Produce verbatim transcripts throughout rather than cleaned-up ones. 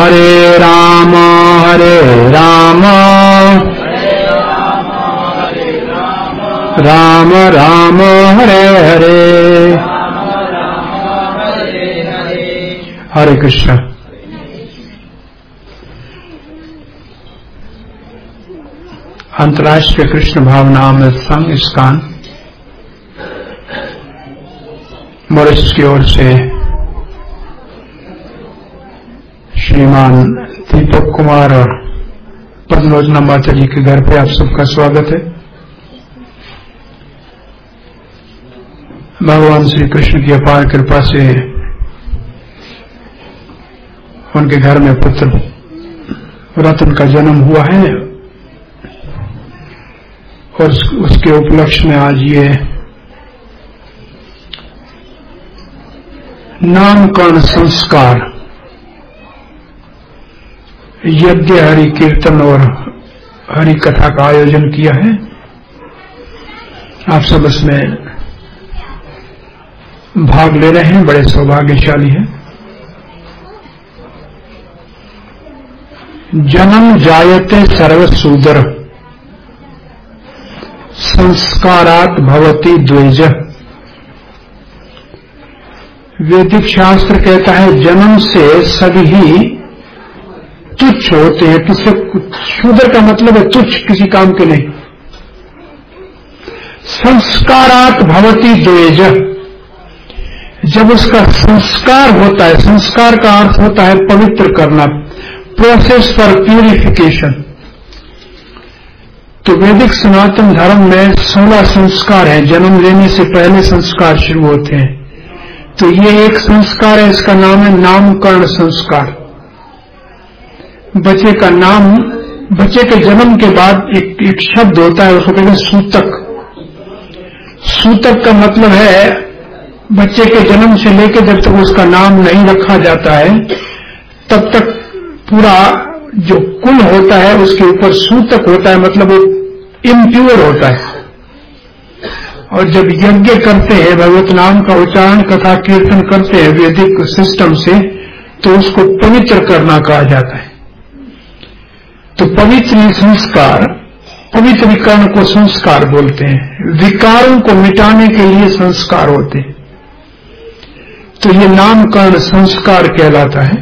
हरे राम हरे राम राम राम हरे हरे हरे कृष्ण। अंतर्राष्ट्रीय कृष्ण भावनामृत संघ ISKCON Mauritius की ओर से श्रीमान दीपक कुमार और पद्मलोचना माता जी के घर पे आप सबका स्वागत है। भगवान श्री कृष्ण की अपार कृपा से उनके घर में पुत्र रतन का जन्म हुआ है और उसके उपलक्ष्य में आज ये नामकरण संस्कार यज्ञ हरि कीर्तन और हरि कथा का आयोजन किया है। आप सब इसमें भाग ले रहे हैं, बड़े सौभाग्यशाली हैं। जन्म जायते सर्वसूदर संस्कारात् भवति द्वेज। वैदिक शास्त्र कहता है जन्म से सभी ही तुच्छ होते हैं। किसी शूद्र का मतलब है तुच्छ, किसी काम के नहीं। संस्कारात् भवति द्वेज। जब उसका संस्कार होता है, संस्कार का अर्थ होता है पवित्र करना, प्रोसेस फॉर प्यूरिफिकेशन। तो वैदिक सनातन धर्म में सोलह संस्कार हैं। जन्म लेने से पहले संस्कार शुरू होते हैं। तो ये एक संस्कार है, इसका नाम है नामकरण संस्कार। बच्चे का नाम, बच्चे के जन्म के बाद एक, एक शब्द होता है, उसको कहते हैं सूतक। सूतक का मतलब है बच्चे के जन्म से लेकर जब तक उसका नाम नहीं रखा जाता है तब तक पूरा जो कुल होता है उसके ऊपर सूतक होता है, मतलब वो इम्प्योर होता है। और जब यज्ञ करते हैं, भगवत नाम का उच्चारण कथा कीर्तन करते हैं वैदिक सिस्टम से, तो उसको पवित्र करना कहा जाता है। तो पवित्र संस्कार, पवित्रीकरण को संस्कार बोलते हैं। विकारों को मिटाने के लिए संस्कार होते हैं। तो ये नामकरण संस्कार कहलाता है।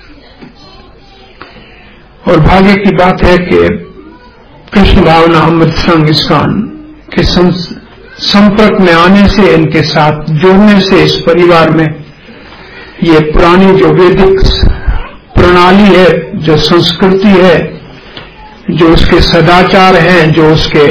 और भाग्य की बात है कि कृष्ण भावना अमृत संघ इस्कॉन के संपर्क में आने से, इनके साथ जुड़ने से इस परिवार में ये पुरानी जो वैदिक प्रणाली है, जो संस्कृति है, जो उसके सदाचार हैं, जो उसके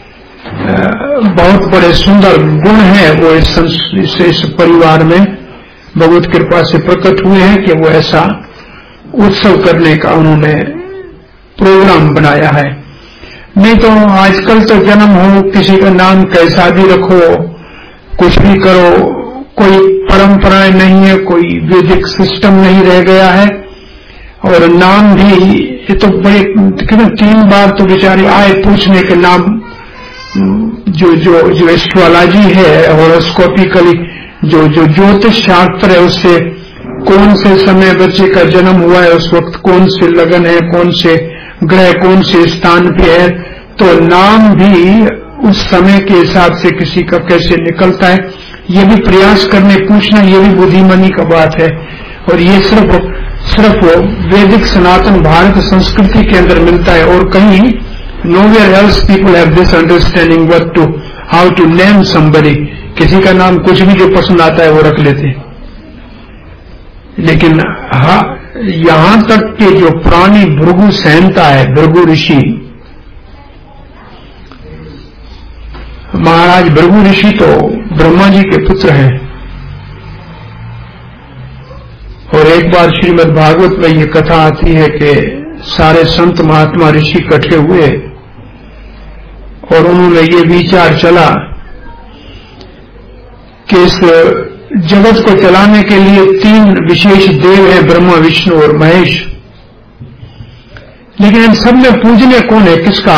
बहुत बड़े सुंदर गुण हैं, वो इस, इस, इस परिवार में भगवत कृपा से प्रकट हुए हैं कि वो ऐसा उत्सव करने का उन्होंने प्रोग्राम बनाया है। नहीं तो आजकल तो जन्म हो, किसी का नाम कैसा भी रखो, कुछ भी करो, कोई परंपराएं नहीं है, कोई वैदिक सिस्टम नहीं रह गया है। और नाम भी ये तो बड़े कितने तीन बार तो बेचारे आए पूछने के नाम, जो जो जो एस्ट्रोलॉजी है, हॉरोस्कोपिकली जो जो ज्योतिष शास्त्र है, उससे कौन से समय बच्चे का जन्म हुआ है, उस वक्त कौन से लगन है, कौन से ग्रह कौन से स्थान पे है, तो नाम भी उस समय के हिसाब से किसी का कैसे निकलता है, ये भी प्रयास करने पूछना, ये भी बुद्धिमानी का बात है। और ये सिर्फ सिर्फ वैदिक सनातन भारत संस्कृति के अंदर मिलता है, और कहीं nowhere else people have this understanding what to how to name somebody. किसी का नाम कुछ भी जो पसंद आता है वो रख लेते हैं। लेकिन हाँ, यहां तक कि जो पुरानी भृगु संहिता है, भृगु ऋषि, महाराज भृगु ऋषि तो ब्रह्मा जी के पुत्र हैं। और एक बार श्रीमद् भागवत में ये कथा आती है कि सारे संत महात्मा ऋषि इकट्ठे हुए और उन्होंने ये विचार चला कि इस जगत को चलाने के लिए तीन विशेष देव हैं, ब्रह्मा विष्णु और महेश। लेकिन इन सब में पूजने कौन है, किसका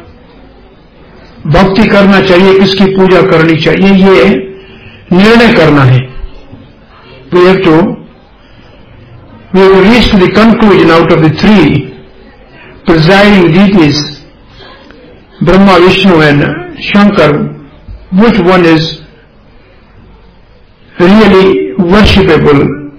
भक्ति करना चाहिए, किसकी पूजा करनी चाहिए, ये निर्णय करना है। We have to we have reached the conclusion out of the three presiding deities, Brahma, Vishnu and Shankar, which one is really worshipable.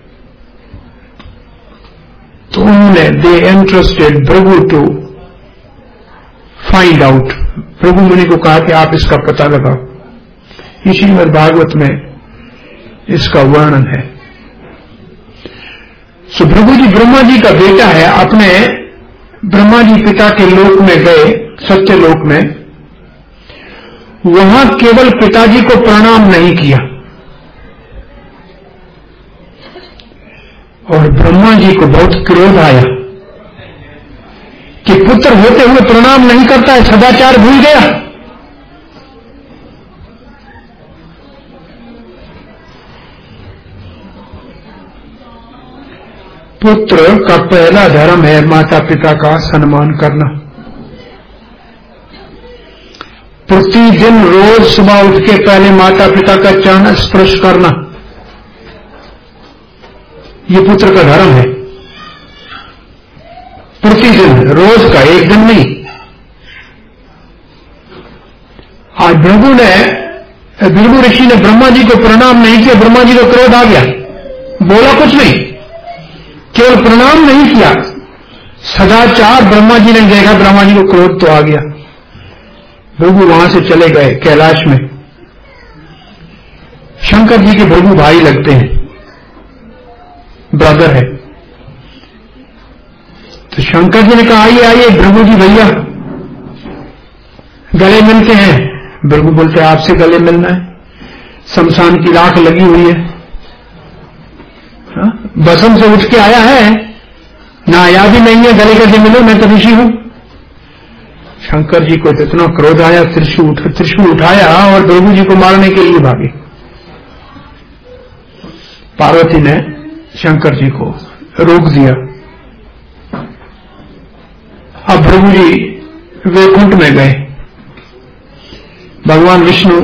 तो उन्होंने they interested Prabhu to find out, Prabhu Muni को कहा कि आप इसका पता लगाओ। श्रीमद् भागवत में इसका वर्णन है। सो प्रभु जी ब्रह्मा जी का बेटा है, अपने ब्रह्मा जी पिता के लोक में गए, सत्य लोक में, वहां केवल पिताजी को प्रणाम नहीं किया और ब्रह्मा जी को बहुत क्रोध आया कि पुत्र होते हुए प्रणाम नहीं करता है, सदाचार भूल गया। पुत्र का पहला धर्म है माता पिता का सम्मान करना। प्रतिदिन रोज सुबह उठ के पहले माता पिता का चरण स्पर्श करना, ये पुत्र का धर्म है। प्रतिदिन, रोज का, एक दिन नहीं। आज भृगु ने, भृगु ऋषि ने ब्रह्मा जी को प्रणाम नहीं किया, ब्रह्मा जी को क्रोध आ गया, बोला कुछ नहीं, केवल प्रणाम नहीं किया। सदाचार ब्रह्मा जी ने देखा, ब्रह्मा जी को क्रोध तो आ गया। भृगु वहां से चले गए कैलाश में। शंकर जी के भृगु भाई लगते हैं, ब्रदर है। तो शंकर जी ने कहा आइए आइए भृगु जी भैया, गले मिलते हैं। भृगु बोलते आपसे गले मिलना है, शमशान की राख लगी हुई है, हा? बसम से उठ के आया है ना, याद ही नहीं है, गले कैसे मिलो, मैं तो ऋषि हूं। शंकर जी को इतना क्रोध आया, त्रिशूल उठ, त्रिशूल उठाया और भृगु जी को मारने के लिए भागे। पार्वती ने शंकर जी को रोक दिया। अब भृगु जी वैकुंठ में गए। भगवान विष्णु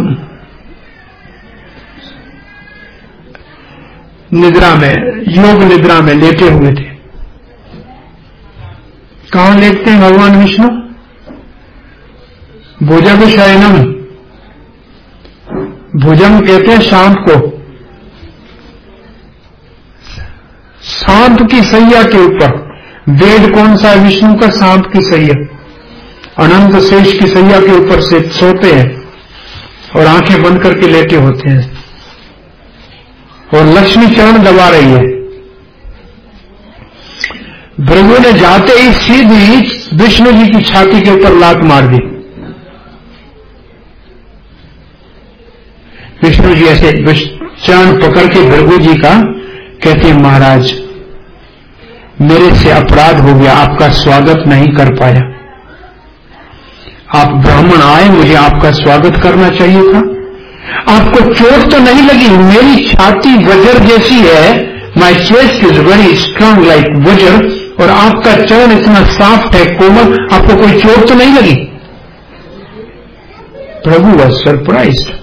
निद्रा में, योग निद्रा में लेटे हुए थे। कहां लेटते हैं भगवान विष्णु? भुजग शयनम, भुजंग कहते हैं शांत को, सांप की सैया के ऊपर। वेद कौन सा है? विष्णु का सांप की सैया, अनंत शेष की सैया के ऊपर से सोते हैं और आंखें बंद करके लेटे होते हैं और लक्ष्मी चरण दबा रही है। भृगु ने जाते ही सीधी विष्णु जी की छाती के ऊपर लात मार दी। विष्णु जी ऐसे चरण पकड़ के भृगु जी का कहते महाराज मेरे से अपराध हो गया, आपका स्वागत नहीं कर पाया। आप ब्राह्मण आए, मुझे आपका स्वागत करना चाहिए था। आपको चोट तो नहीं लगी, मेरी छाती वज्र जैसी है, my chest is very strong like vajra, और आपका चरण इतना सॉफ्ट है, कोमल, आपको कोई चोट तो नहीं लगी। Prabhu was surprised.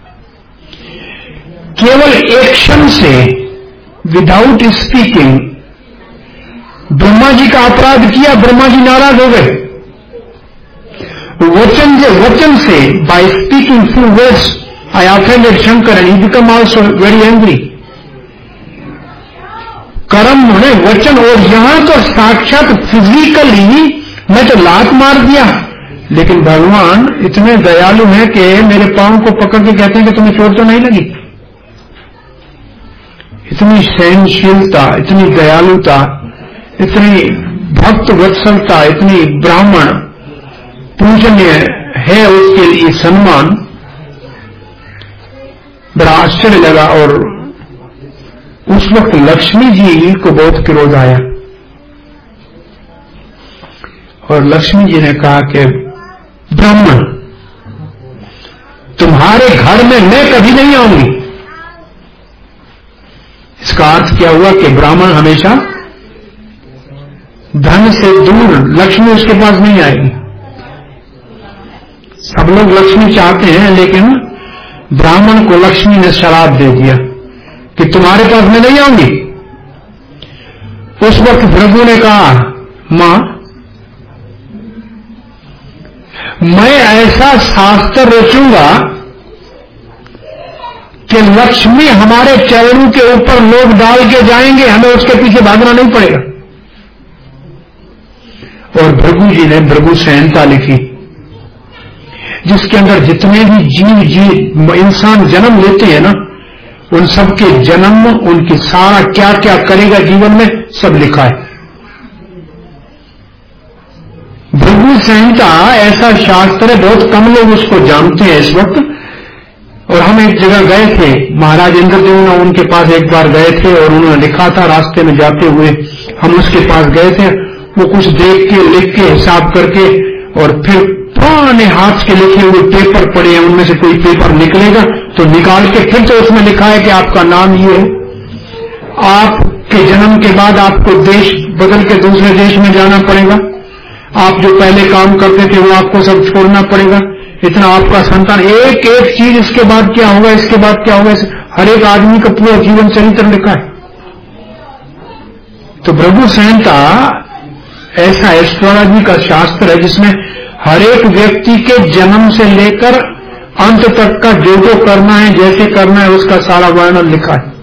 केवल एक्शन से, विदाउट स्पीकिंग, ब्रह्मा जी का अपराध किया, ब्रह्मा जी नाराज हो गए। वचन से वचन से, by speaking few words I offended Shankar and he become also very angry. कर्म है वचन, और यहां तो साक्षात फिजिकली मैं तो लात मार दिया, लेकिन भगवान इतने दयालु हैं कि मेरे पांव को पकड़ के कहते हैं कि तुम्हें चोट तो नहीं लगी। इतनी सहनशीलता, इतनी दयालुता, इतनी भक्त वत्सलता, इतनी ब्राह्मण पूजनीय है, उसके लिए सम्मान, बड़ा आश्चर्य लगा। और उस वक्त लक्ष्मी जी को बहुत क्रोध आया और लक्ष्मी जी ने कहा कि ब्राह्मण, तुम्हारे घर में मैं कभी नहीं आऊंगी। इसका अर्थ क्या हुआ कि ब्राह्मण हमेशा धन से दूर, लक्ष्मी उसके पास नहीं आएगी। सब लोग लक्ष्मी चाहते हैं, लेकिन ब्राह्मण को लक्ष्मी ने शराप दे दिया कि तुम्हारे पास मैं नहीं आऊंगी। उस वक्त भृगु ने कहा, मां, मैं ऐसा शास्त्र रचूंगा कि लक्ष्मी हमारे चरणों के ऊपर लोग डाल के जाएंगे, हमें उसके पीछे भागना नहीं पड़ेगा। और भृगु जी ने भृगु संहिता लिखी, जिसके अंदर जितने भी जीव जीव इंसान जन्म लेते हैं ना, उन सबके जन्म, उनकी सारा क्या क्या करेगा जीवन में, सब लिखा है। भृगु संहिता ऐसा शास्त्र है, बहुत कम लोग उसको जानते हैं इस वक्त। और हम एक जगह गए थे, महाराज इंद्रदेव ने उनके पास एक बार गए थे और उन्होंने लिखा था, रास्ते में जाते हुए हम उसके पास गए थे। वो कुछ देख के, लिख के, हिसाब करके, और फिर पुराने हाथ के लिखे हुए पेपर पड़े हैं, उनमें से कोई पेपर निकलेगा तो निकाल के फिर तो उसमें लिखा है कि आपका नाम ये है, आपके जन्म के बाद आपको देश बदल के दूसरे देश में जाना पड़ेगा, आप जो पहले काम करते थे वो आपको सब छोड़ना पड़ेगा, इतना आपका संतान, एक एक चीज, इसके बाद क्या होगा, इसके बाद क्या होगा, हर एक आदमी का पूरा जीवन चरित्र लिखा है। तो भृगु संहिता ऐसा एस्ट्रोलॉजी का शास्त्र है जिसमें हर एक व्यक्ति के जन्म से लेकर अंत तक का जो जो करना है, जैसे करना है, उसका सारा वर्णन लिखा है।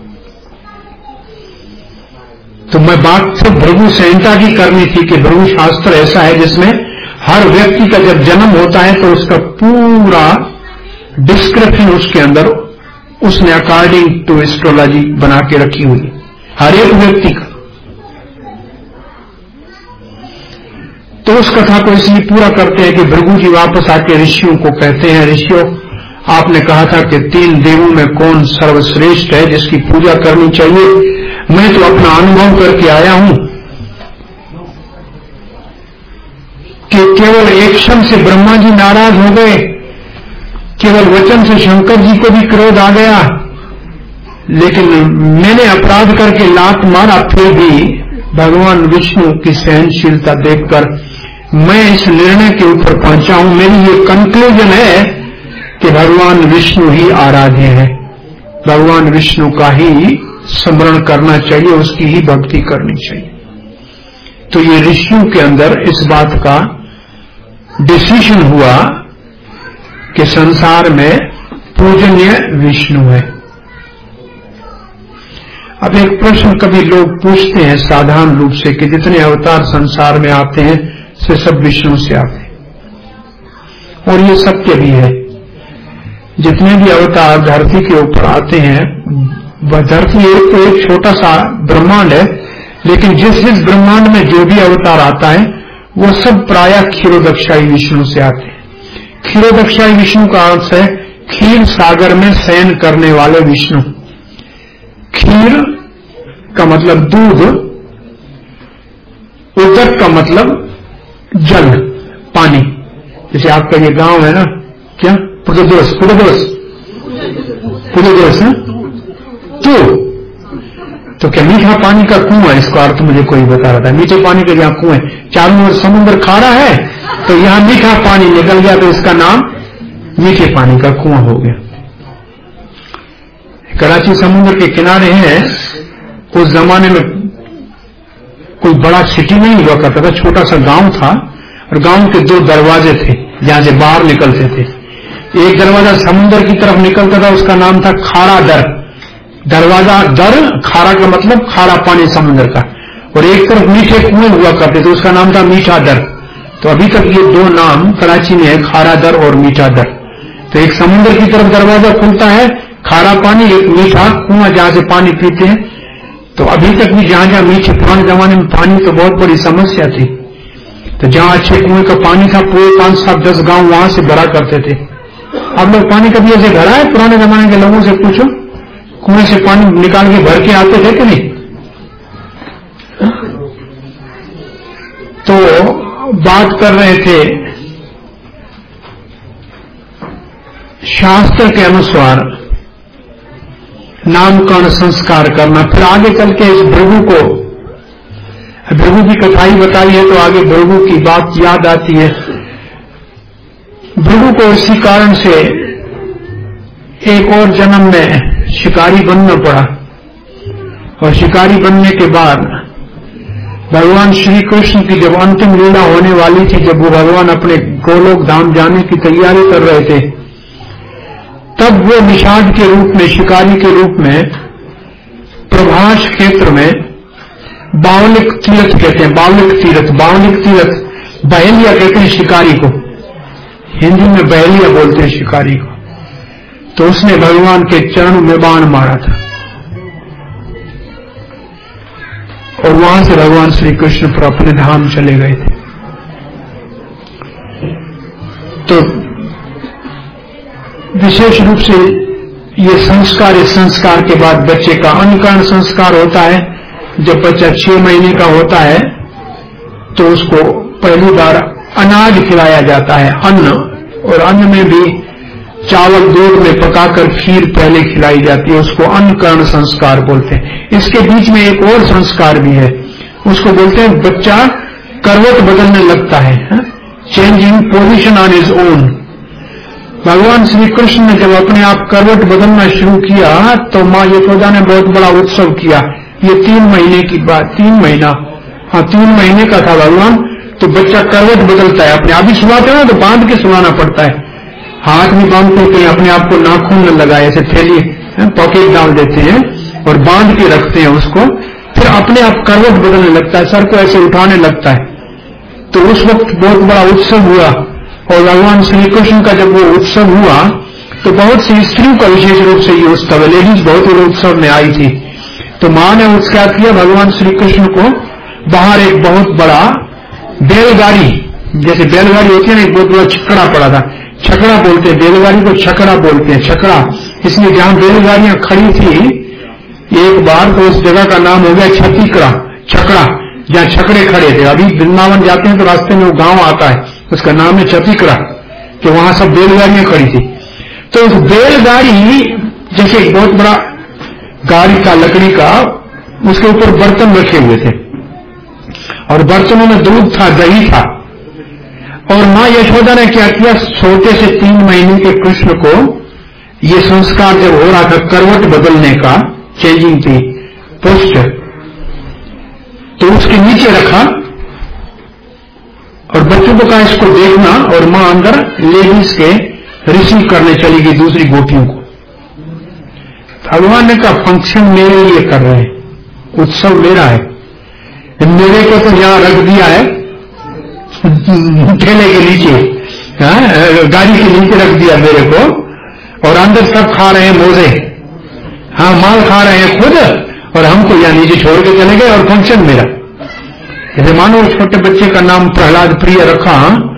तो मैं बात तो भृगु संहिता की करनी थी कि भृगु शास्त्र ऐसा है जिसमें हर व्यक्ति का जब जन्म होता है तो उसका पूरा डिस्क्रिप्शन उसके अंदर उसने अकॉर्डिंग टू एस्ट्रोलॉजी बना के रखी हुई है, हर एक व्यक्ति का। तो उस कथा को इसलिए पूरा करते हैं कि भृगु जी वापस आके ऋषियों को कहते हैं, ऋषियों, आपने कहा था कि तीन देवों में कौन सर्वश्रेष्ठ है जिसकी पूजा करनी चाहिए। मैं तो अपना अनुभव करके आया हूं कि केवल एक क्षण से ब्रह्मा जी नाराज हो गए, केवल वचन से शंकर जी को भी क्रोध आ गया, लेकिन मैंने अपराध करके लात मारा, फिर भी भगवान विष्णु की सहनशीलता देखकर मैं इस निर्णय के ऊपर पहुंचा हूं। मेरी ये कंक्लूजन है कि भगवान विष्णु ही आराध्य है, भगवान विष्णु का ही स्मरण करना चाहिए, उसकी ही भक्ति करनी चाहिए। तो ये ऋषियों के अंदर इस बात का डिसीजन हुआ कि संसार में पूजनीय विष्णु है। अब एक प्रश्न कभी लोग पूछते हैं साधारण रूप से कि जितने अवतार संसार में आते हैं से सब विष्णु से आते हैं, और ये सत्य भी है। जितने भी अवतार धरती के ऊपर आते हैं, वह धरती एक तो एक छोटा सा ब्रह्मांड है, लेकिन जिस जिस ब्रह्मांड में जो भी अवतार आता है वो सब प्रायः क्षीरोदक्षाई विष्णु से आते हैं। क्षीरोदक्षाई विष्णु का अर्थ है क्षीर सागर में शयन करने वाले विष्णु। क्षीर का मतलब दूध, उदक का मतलब जल, पानी। जैसे आपका ये गांव है ना, क्या पुरुदोस पुरुदोस पुरुदोस है तो तो क्या मीठा पानी का कुआं, इसका अर्थ मुझे कोई बता रहा था, मीठे पानी का यहाँ कुएं, चारों ओर समुद्र खारा है तो यहां मीठा पानी निकल गया तो इसका नाम मीठे पानी का कुआं हो गया। कराची समुद्र के किनारे है, उस जमाने में कोई बड़ा सिटी नहीं हुआ करता था, छोटा सा गांव था और गांव के दो दरवाजे थे जहां से बाहर निकलते थे। एक दरवाजा समुद्र की तरफ निकलता था, उसका नाम था खारा दर, दरवाजा दर, खारा का मतलब खारा पानी समुद्र का, और एक तरफ मीठे कुएं हुआ करते थे, उसका नाम था मीठा दर। तो अभी तक ये दो नाम कराची में है, खारा दर और मीठा दर। तो एक समुद्र की तरफ दरवाजा खुलता है खारा पानी, एक मीठा कुआं जहां से पानी पीते हैं। तो अभी तक भी जहां जहां मीठे, पुराने जमाने में पानी तो बहुत बड़ी समस्या थी, तो जहां अच्छे कुएं का पानी था पूरे पांच सात दस गांव वहां से भरा करते थे। अब लोग पानी कभी ऐसे भरा है? पुराने जमाने के लोगों से पूछो, कुएं से पानी निकाल के भर के आते थे कि नहीं? तो बात कर रहे थे शास्त्र के अनुसार नामकरण संस्कार करना। फिर आगे चल के इस भृगु को, भृगु की कथा ही बताई है तो आगे भृगु की बात याद आती है। भृगु को इसी कारण से एक और जन्म में शिकारी बनना पड़ा, और शिकारी बनने के बाद भगवान श्री कृष्ण की जब अंतिम लीला होने वाली थी, जब वो भगवान अपने गोलोक धाम जाने की तैयारी कर रहे थे, तब वो निषाद के रूप में, शिकारी के रूप में प्रभास क्षेत्र में बावलिक तीर्थ कहते हैं, बावलिक तीर्थ, बावलिक तीर्थ, बहेलिया कहते हैं शिकारी को, हिंदी में बहेलिया बोलते हैं शिकारी को। तो उसने भगवान के चरण में बाण मारा था और वहां से भगवान श्री कृष्ण पर अपने धाम चले गए थे। तो विशेष रूप से ये संस्कार, इस संस्कार के बाद बच्चे का अन्नकरण संस्कार होता है। जब बच्चा छह महीने का होता है तो उसको पहली बार अनाज खिलाया जाता है, अन्न, और अन्न में भी चावल दूध में पकाकर खीर पहले खिलाई जाती है, उसको अन्नकरण संस्कार बोलते हैं। इसके बीच में एक और संस्कार भी है, उसको बोलते हैं बच्चा करवट बदलने लगता है, changing position on his own. भगवान श्री कृष्ण ने जब अपने आप करवट बदलना शुरू किया तो माँ यशोदा ने बहुत बड़ा उत्सव किया। ये तीन महीने की बात, तीन महीना हाँ तीन महीने का था भगवान, तो बच्चा करवट बदलता है, अपने आप ही सुलाते हैं तो बांध के सुलाना पड़ता है, हाथ में बांधते हैं, अपने आप को नाखून न लगाए, ऐसे थैली पॉकेट डाल देते हैं और बांध के रखते हैं उसको, फिर अपने आप करवट बदलने लगता है, सर को ऐसे उठाने लगता है। तो उस वक्त बहुत बड़ा उत्सव हुआ और भगवान श्री कृष्ण का जब वो उत्सव हुआ तो बहुत सी स्त्रियों का विशेष रूप से ये उत्सव, लेडीज बहुत ही उत्सव में आई थी। तो मां ने उसका क्या किया, भगवान श्री कृष्ण को बाहर एक बहुत बड़ा बैलगाड़ी, जैसे बैलगाड़ी होती है ना, एक बहुत बड़ा छकड़ा पड़ा था, छकड़ा बोलते हैं बैलगाड़ी को, छकड़ा बोलते हैं, छकड़ा। इसलिए जहां बैलगाड़ियां खड़ी थी एक बार तो उस जगह का नाम हो गया छतीकड़ा, छकड़ा, जहां छकड़े खड़े थे। अभी वृंदावन जाते हैं तो रास्ते में वो गांव आता है, उसका नाम है छतीकड़ा, कि वहां सब बैलगाड़ियां खड़ी थी। तो उस बैलगाड़ी जैसे एक बहुत बड़ा गाड़ी का, लकड़ी का, उसके ऊपर बर्तन रखे हुए थे और बर्तनों में दूध था, दही था। और मां यशोदा ने क्या किया, छोटे से तीन महीने के कृष्ण को ये संस्कार जब हो रहा था करवट बदलने का, चेंजिंग थी पोस्चर, तो उसके नीचे रखा और बच्चों को कहा इसको देखना, और मां अंदर लेडीज के रिसीव करने चली गई दूसरी गोटियों को। भगवान ने कहा फंक्शन मेरे लिए कर रहे हैं, उत्सव मेरा है, मेरे को तो यहां रख दिया है ठेले के नीचे, गाड़ी के नीचे रख दिया मेरे को, और अंदर सब खा रहे हैं मोजे, हाँ माल खा रहे हैं खुद, और हमको यहां नीचे छोड़ के चले गए और फंक्शन मेरा। जैसे मानो छोटे बच्चे का नाम प्रहलाद प्रिय रखा,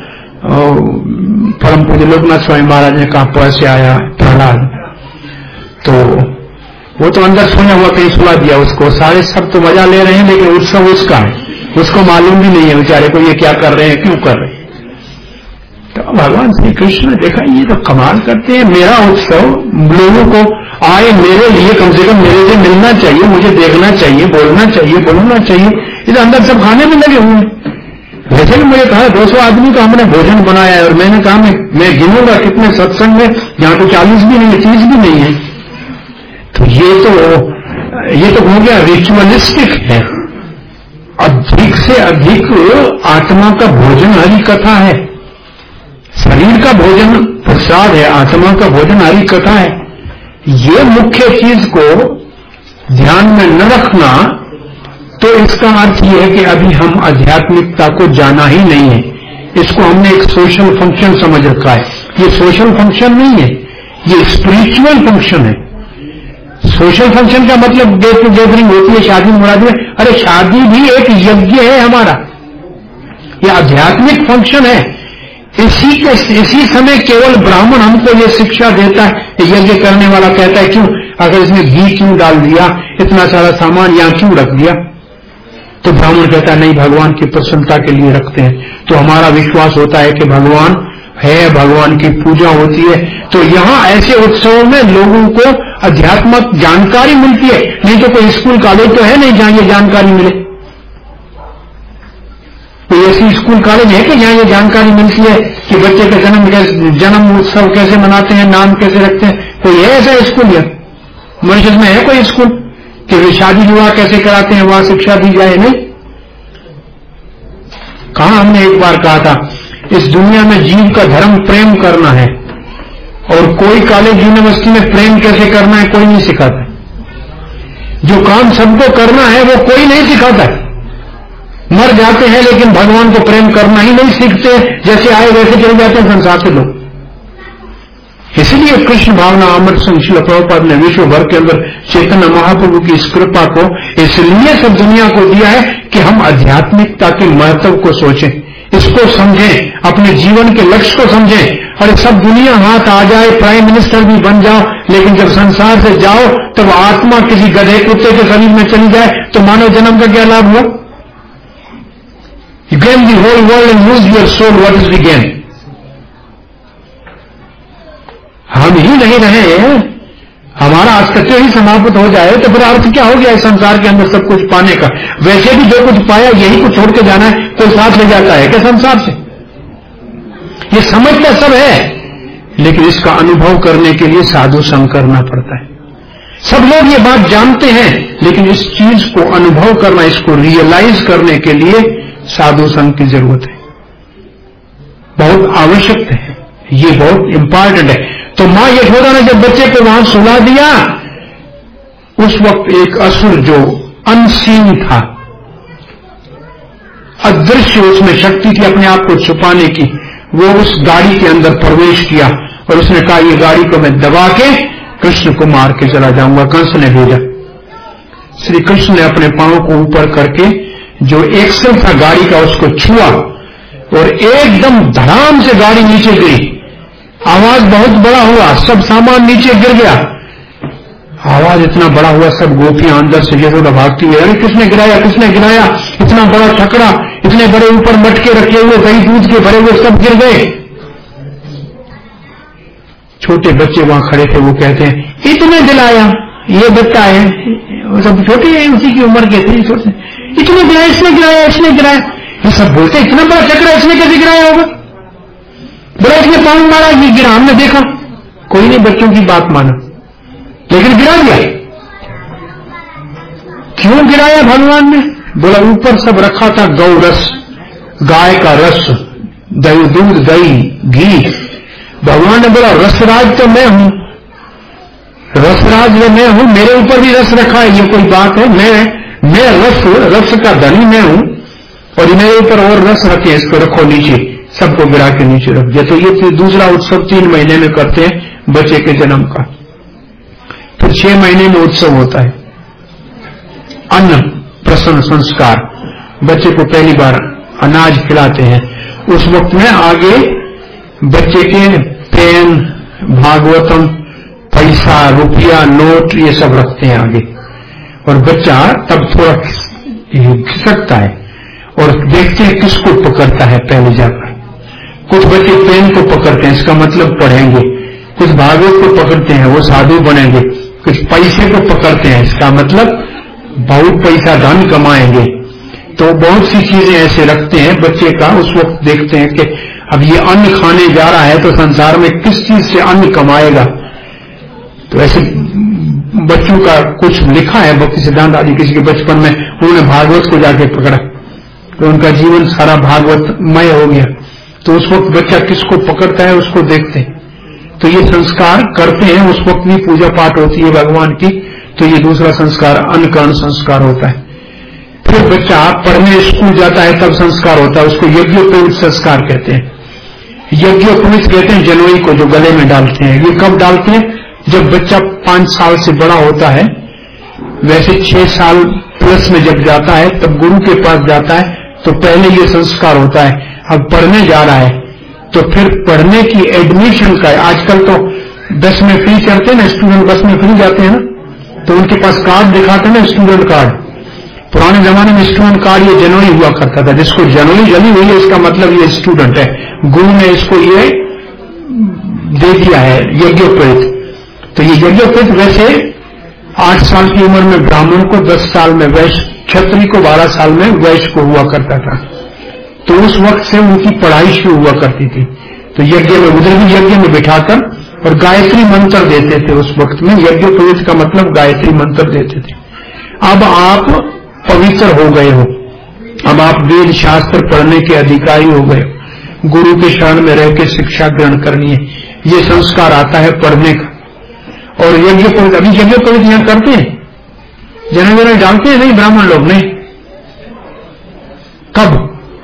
परम पूज्य लोकनाथ स्वामी महाराज ने कहा पैसे आया प्रहलाद, तो वो तो अंदर सोया हुआ कहीं सुला दिया उसको, सारे सब तो मजा ले रहे हैं लेकिन उत्सव उसका है, उसको मालूम भी नहीं है बेचारे को ये क्या कर रहे हैं, क्यों कर रहे हैं। तो भगवान श्री कृष्ण ने देखा ये तो कमाल करते हैं, मेरा उत्सव, लोगों को आए मेरे लिए, कम से कम मेरे से मिलना चाहिए, मुझे देखना चाहिए, बोलना चाहिए, बोलना चाहिए, इधर अंदर सब खाने में लगे हुए हैं। वैसे भी मुझे कहा दो सौ आदमी का हमने भोजन बनाया है, और मैंने कहा मैं, मैं गिनूंगा कितने सत्संग में, जहां तो चालीस भी नहीं है, तीस भी नहीं है। तो ये तो ये तो हो गया रिचुअलिस्टिक है। अधिक से अधिक आत्मा का भोजन हरि कथा है, शरीर का भोजन प्रसाद है, आत्मा का भोजन हरि कथा है। ये मुख्य चीज को ध्यान में न रखना तो इसका अर्थ यह है कि अभी हम आध्यात्मिकता को जाना ही नहीं है, इसको हमने एक सोशल फंक्शन समझ रखा है। ये सोशल फंक्शन नहीं है, ये स्पिरिचुअल फंक्शन है। सोशल फंक्शन का मतलब गेट गैदरिंग होती है, शादी मुरादी में, अरे शादी भी एक यज्ञ है हमारा, ये आध्यात्मिक फंक्शन है। इसी के इसी समय केवल ब्राह्मण हमको ये शिक्षा देता है, यज्ञ करने वाला कहता है क्यों, अगर इसमें घी क्यों डाल दिया, इतना सारा सामान यहां क्यों रख दिया, तो ब्राह्मण कहता है नहीं भगवान की प्रसन्नता के लिए रखते हैं। तो हमारा विश्वास होता है कि भगवान है, भगवान की पूजा होती है। तो यहां ऐसे उत्सवों में लोगों को अध्यात्मक जानकारी मिलती है, नहीं तो कोई स्कूल कॉलेज तो है नहीं जहां ये जानकारी मिले। कोई ऐसी स्कूल कॉलेज है कि जहां ये जानकारी मिलती है कि बच्चे का जन्म जन्म उत्सव कैसे मनाते हैं, नाम कैसे रखते हैं, कोई है ऐसा स्कूल? है मॉरिशस में है कोई स्कूल कि शादी विवाह कैसे कराते हैं, वहां शिक्षा दी जाए? नहीं। कहा हमने एक बार कहा था, इस दुनिया में जीव का धर्म प्रेम करना है, और कोई कॉलेज यूनिवर्सिटी में प्रेम कैसे करना है कोई नहीं सिखाता। जो काम सबको करना है वो कोई नहीं सिखाता है। मर जाते हैं लेकिन भगवान को प्रेम करना ही नहीं सीखते, जैसे आए वैसे चले जाते हैं संसार से लोग। इसलिए कृष्ण भावना अमर सिंह श्रील प्रभुपाद ने विश्व भर के अंदर चैतन्य महाप्रभु की इस कृपा को इसलिए सब दुनिया को दिया है कि हम आध्यात्मिकता के महत्व को सोचें, इसको समझें, अपने जीवन के लक्ष्य को समझें। और सब दुनिया हाथ आ जाए, प्राइम मिनिस्टर भी बन जाओ, लेकिन जब संसार से जाओ तब आत्मा किसी गधे कुत्ते के शरीर में चली जाए तो मानव जन्म का क्या लाभ हुआ? You gain the whole world and lose your soul, what is the gain? हम ही नहीं रहे, हमारा अस्तित्व ही समाप्त हो जाए तो फिर अर्थ क्या हो गया इस संसार के अंदर सब कुछ पाने का? वैसे भी जो कुछ पाया यही कुछ छोड़ के जाना है, कोई साथ ले जाता है क्या संसार से? ये समझता सब है, लेकिन इसका अनुभव करने के लिए साधु संग करना पड़ता है। सब लोग ये बात जानते हैं, लेकिन इस चीज को अनुभव करना, इसको रियलाइज करने के लिए साधु संग की जरूरत है, बहुत आवश्यक है, ये बहुत इंपॉर्टेंट है। तो मां यशोदा ने जब बच्चे को वहां सुला दिया, उस वक्त एक असुर जो अनसीन था, अदृश्य उसमें शक्ति थी अपने आप को छुपाने की, वो उस गाड़ी के अंदर प्रवेश किया और उसने कहा ये गाड़ी को मैं दबा के कृष्ण को मार के चला जाऊंगा। कंस ने भेजा। श्री कृष्ण ने अपने पांव को ऊपर करके जो एक्सल था गाड़ी का उसको छुआ और एकदम धड़ाम से गाड़ी नीचे गिरी। आवाज बहुत बड़ा हुआ, सब सामान नीचे गिर गया। आवाज इतना बड़ा हुआ, सब गोपियां अंदर से यशोदा भागती हुई, अरे किसने गिराया किसने गिराया, इतना बड़ा ठकरा, इतने बड़े ऊपर मटके रखे हुए दही दूध के भरे हुए सब गिर गए। छोटे बच्चे वहां खड़े थे, वो कहते हैं इतने दिलाया, ये बच्चा है, वो सब छोटे हैं, उसी की उम्र के थे, छोटे, इतने गिराया इसने गिराया इसने गिराया, ये सब बोलते इतना बड़ा ठकरा इसने कैसे गिराया होगा? बोला इसने पांव मारा, ये गिरा, हमने देखा। कोई नहीं बच्चों की बात माना, लेकिन गिरा दिया। क्यों गिराया भगवान ने? बोला ऊपर सब रखा था गौ रस, गाय का रस, दही दूध दही घी। भगवान ने बोला रसराज तो मैं हूं, रसराज में मैं हूं, मेरे ऊपर भी रस रखा है, ये कोई बात है? मैं मैं रस रस का धनी मैं हूं और मेरे ऊपर और रस रखे, इसको रखो नीचे, सबको गिरा के नीचे रख दिया। तो ये दूसरा उत्सव तीन महीने में करते हैं बच्चे के जन्म का। फिर छह महीने में उत्सव होता है अन्न प्रसन्न संस्कार, बच्चे को पहली बार अनाज खिलाते हैं। उस वक्त में आगे बच्चे के पेन, भागवतम, पैसा, रुपया, नोट ये सब रखते हैं आगे, और बच्चा तब थोड़ा खिसकता है और देखते हैं किसको पकड़ता है पहले जाकर। कुछ बच्चे पेन को पकड़ते हैं, इसका मतलब पढ़ेंगे, कुछ भागवत को पकड़ते हैं, वो साधु बनेंगे, कुछ पैसे को पकड़ते हैं, इसका मतलब बहुत पैसा धन कमाएंगे। तो बहुत सी चीजें ऐसे रखते हैं बच्चे का। उस वक्त देखते हैं कि अब ये अन्न खाने जा रहा है तो संसार में किस चीज से अन्न कमाएगा। तो ऐसे बच्चों का कुछ लिखा है भक्ति सिद्धांत आदि, किसी के बचपन में उन्होंने भागवत को जाके पकड़ा तो उनका जीवन सारा भागवतमय हो गया। तो उस वक्त बच्चा किसको पकड़ता है उसको देखते हैं। तो ये संस्कार करते हैं, उस वक्त भी पूजा पाठ होती है भगवान की। तो ये दूसरा संस्कार अन्नकर्ण संस्कार होता है। फिर बच्चा पढ़ने स्कूल जाता है तब संस्कार होता है, उसको यज्ञोपवीत संस्कार कहते हैं। यज्ञोपवीत कहते हैं जनोई को जो गले में डालते हैं। ये कब डालते हैं? जब बच्चा पांच साल से बड़ा होता है, वैसे छह साल प्लस में जब जाता है तब गुरु के पास जाता है, तो पहले ये संस्कार होता है। अब पढ़ने जा रहा है तो फिर पढ़ने की एडमिशन का, आजकल तो बस में फ्री चढ़ते हैं ना, स्टूडेंट बस में फ्री जाते हैं ना, तो उनके पास कार्ड दिखाते हैं ना, स्टूडेंट कार्ड। पुराने जमाने में स्टूडेंट कार्ड ये जनवरी हुआ करता था, जिसको जनवरी जली हुई है इसका मतलब ये स्टूडेंट है, गुरु ने इसको ये दे दिया है यज्ञोपवीत। तो ये यज्ञोपवीत वैसे आठ साल की उम्र में ब्राह्मण को, दस साल में वैश्य, क्षत्रिय को बारह साल में वैश्य को हुआ करता था। तो उस वक्त से उनकी पढ़ाई शुरू हुआ करती थी। तो यज्ञ में, उधर भी यज्ञ में बिठाकर और गायत्री मंत्र देते थे। उस वक्त में यज्ञोपवीत का मतलब गायत्री मंत्र देते थे। अब आप पवित्र हो गए हो, अब आप वेद शास्त्र पढ़ने के अधिकारी हो गए, गुरु के शरण में रह के शिक्षा ग्रहण करनी है, ये संस्कार आता है पढ़ने का। और यज्ञ पवित्र, अभी यज्ञ पवित्र यहां करते हैं, जन जन डालते हैं नहीं ब्राह्मण लोग, नहीं। कब?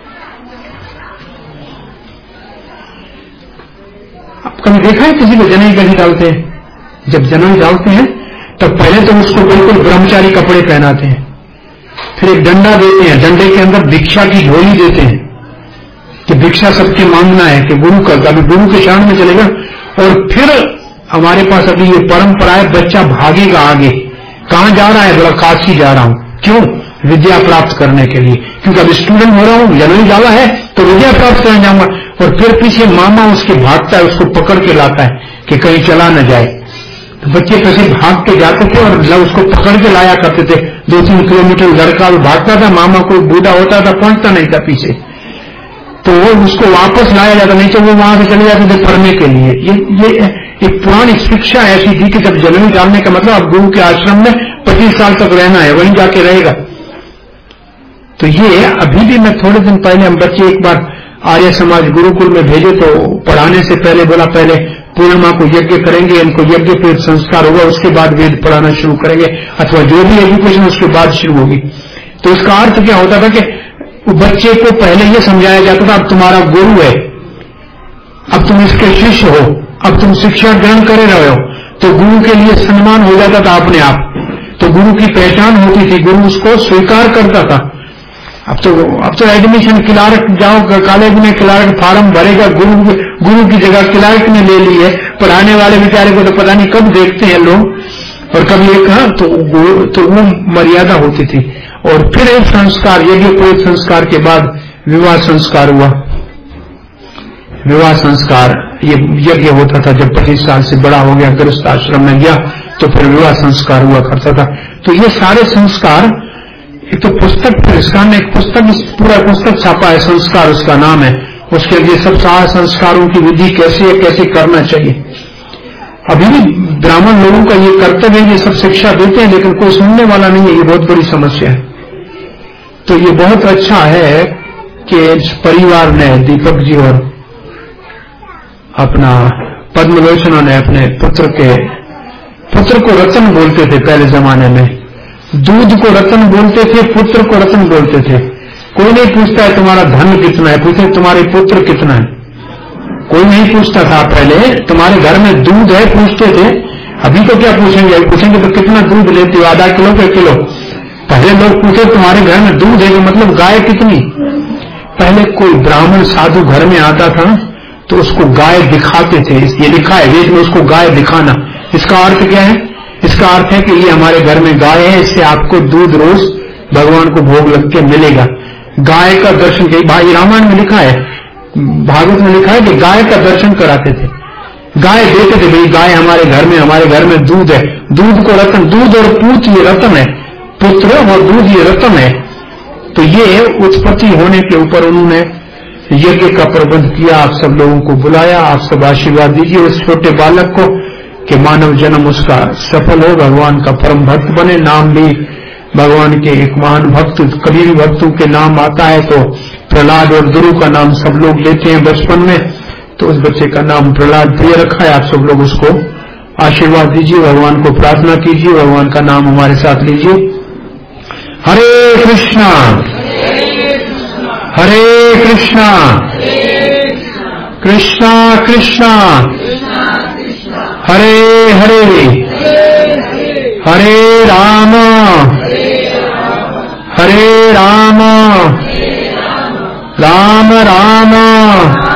अब कभी देखा है किसी को जनेऊ कहीं डालते हैं? जब जनेऊ डालते हैं तब पहले तो उसको बिल्कुल ब्रह्मचारी कपड़े पहनाते हैं, फिर एक डंडा देते हैं, डंडे के अंदर भिक्षा की झोली देते हैं कि भिक्षा सबके मांगना है, कि गुरु का, अभी गुरु के शरण में चलेगा। और फिर हमारे पास अभी ये परंपरा है, बच्चा भागेगा आगे, कहां जा रहा है? बोला काशी जा रहा हूं। क्यों? विद्या प्राप्त करने के लिए, क्योंकि अब स्टूडेंट हो रहा हूं, जनेऊ डाला है तो विद्या प्राप्त करने जाऊंगा। और फिर पीछे मामा उसके भागता है, उसको पकड़ के लाता है कि कहीं चला न जाए। तो बच्चे कैसे भाग के जाते थे और उसको पकड़ के लाया करते थे, दो तीन किलोमीटर लड़का भागता था, मामा कोई बूढ़ा होता था पहुंचता नहीं था पीछे, तो वो उसको वापस लाया जाता, नहीं तो वो वहां से चले जाते थे पढ़ने के लिए। ये ये एक पुरानी शिक्षा ऐसी थी कि जब जनेऊ डालने का मतलब अब गुरु के आश्रम में पच्चीस साल तक रहना है, वहीं जाके रहेगा। तो ये अभी भी, मैं थोड़े दिन पहले हम बच्चे एक बार आर्य समाज गुरुकुल में भेजे, तो पढ़ाने से पहले बोला पहले पूर्णिमा को यज्ञ करेंगे, इनको यज्ञ पे संस्कार होगा, उसके बाद वेद पढ़ाना शुरू करेंगे, अथवा जो भी एजुकेशन उसके बाद शुरू होगी। तो इसका अर्थ क्या होता था कि बच्चे को पहले यह समझाया जाता था, अब तुम्हारा गुरु है, अब तुम इसके शिष्य हो, अब तुम शिक्षा ग्रहण करे रहे हो, तो गुरु के लिए सम्मान हो जाता था अपने आप, तो गुरु की पहचान होती थी, गुरु उसको स्वीकार करता था। अब तो अब तो एडमिशन क्लार्क जाओ कॉलेज में, क्लार्क फार्म भरेगा, गुरु गुरु की जगह क्लार्क ने ले ली है। पढ़ाने वाले बेचारे को तो पता नहीं कब देखते हैं लोग, और कभी एक कहा तो, तो वो मर्यादा होती थी। और फिर एक संस्कार, यज्ञ पूरे संस्कार के बाद विवाह संस्कार हुआ। विवाह संस्कार ये यज्ञ होता था, जब पच्चीस साल से बड़ा हो गया, गृहस्थ आश्रम में गया, तो फिर विवाह संस्कार हुआ करता था। तो ये सारे संस्कार, एक तो पुस्तक, फिर इसका में एक पुस्तक, पूरा पुस्तक छापा है, संस्कार उसका नाम है, उसके लिए सब सारे संस्कारों की विधि कैसे है, कैसे करना चाहिए। अभी भी ब्राह्मण लोगों का ये कर्तव्य है, ये सब शिक्षा देते हैं, लेकिन कोई सुनने वाला नहीं है, ये बहुत बड़ी समस्या है। तो ये बहुत अच्छा है कि इस परिवार ने, दीपक जी और अपना पद्मलोचना ने अपने पुत्र के, पुत्र को रतन बोलते थे पहले जमाने में, दूध को रतन बोलते थे, पुत्र को रतन बोलते थे। कोई नहीं पूछता है तुम्हारा धन कितना है, पूछे तुम्हारे पुत्र कितना है, कोई नहीं पूछता था पहले। तुम्हारे घर में दूध है पूछते थे, अभी तो क्या पूछेंगे, पूछेंगे तो कितना दूध लेते हो, आधा किलो का किलो। पहले लोग पूछे तुम्हारे घर में दूध है, मतलब गाय कितनी। पहले कोई ब्राह्मण साधु घर में आता था तो उसको गाय दिखाते थे, ये लिखा है वेद में, उसको गाय दिखाना। इसका अर्थ क्या है? इसका अर्थ है कि ये हमारे घर में गाय है, इससे आपको दूध रोज भगवान को भोग लग के मिलेगा। गाय का दर्शन के, भाई रामायण में लिखा है, भागवत में लिखा है कि गाय का दर्शन कराते थे, गाय देते थे, भाई गाय हमारे घर में, हमारे घर में दूध है। दूध को रतन, दूध और पूत ये रतन है, पुत्र और दूध ये रतन है। तो ये उत्पत्ति होने के ऊपर उन्होंने यज्ञ का प्रबंध किया, आप सब लोगों को बुलाया, आप सब आशीर्वाद दीजिए उस छोटे बालक को कि मानव जन्म उसका सफल हो, भगवान का परम भक्त बने। नाम भी भगवान के एक महान भक्त, कभी भी भक्तों के नाम आता है तो प्रहलाद और दुरु का नाम सब लोग लेते हैं बचपन में, तो उस बच्चे का नाम प्रहलाद प्रिय रखा है। आप सब लोग उसको आशीर्वाद दीजिए, भगवान को प्रार्थना कीजिए, भगवान का नाम हमारे साथ लीजिए। हरे कृष्णा हरे कृष्णा कृष्णा कृष्णा हरे हरे हरे राम हरे राम राम राम